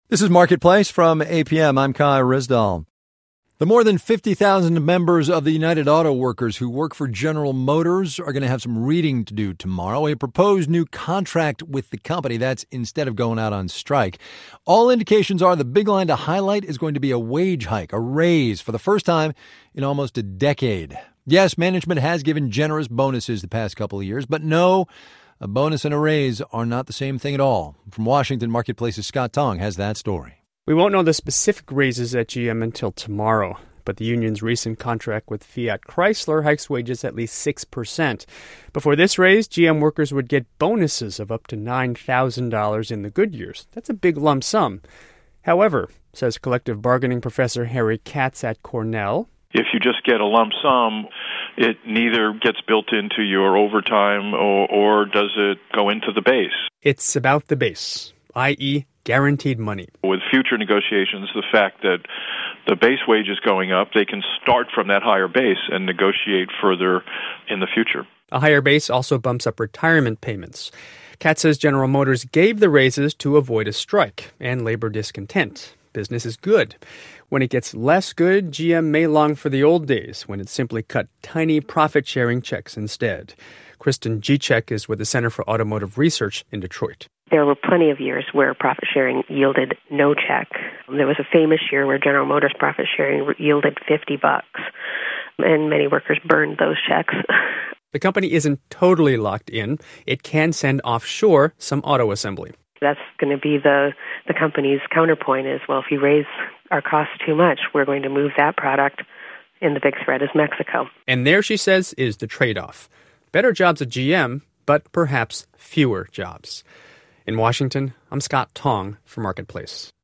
This is Marketplace from APM. I'm Kai Rizdal. The more than 50,000 members of the United Auto Workers who work for General Motors are going to have some reading to do tomorrow. A proposed new contract with the company. That's instead of going out on strike. All indications are the big line to highlight is going to be a wage hike, a raise for the first time in almost a decade. Yes, management has given generous bonuses the past couple of years, but no, a bonus and a raise are not the same thing at all. From Washington, Marketplace's Scott Tong has that story. We won't know the specific raises at GM until tomorrow, but the union's recent contract with Fiat Chrysler hikes wages at least 6%. Before this raise, GM workers would get bonuses of up to $9,000 in the good years. That's a big lump sum. However, says collective bargaining professor Harry Katz at Cornell, if you just get a lump sum, it neither gets built into your overtime or does it go into the base. It's about the base, i.e., guaranteed money. With future negotiations, the fact that the base wage is going up, they can start from that higher base and negotiate further in the future. A higher base also bumps up retirement payments. Katz says General Motors gave the raises to avoid a strike and labor discontent. Business is good. When it gets less good, GM may long for the old days when it simply cut tiny profit-sharing checks instead. Kristen Gicek is with the Center for Automotive Research in Detroit. There were plenty of years where profit sharing yielded no check. There was a famous year where General Motors profit sharing yielded $50, and many workers burned those checks. The company isn't totally locked in. It can send offshore some auto assembly. That's going to be the company's counterpoint is, well, if you raise our costs too much, we're going to move that product, and the big threat is Mexico. And there, she says, is the trade-off. Better jobs at GM, but perhaps fewer jobs. In Washington, I'm Scott Tong for Marketplace.